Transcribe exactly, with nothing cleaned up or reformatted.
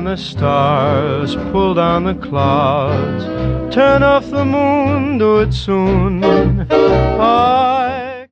down the stars, pull down the clouds, turn off the moon, do it soon. I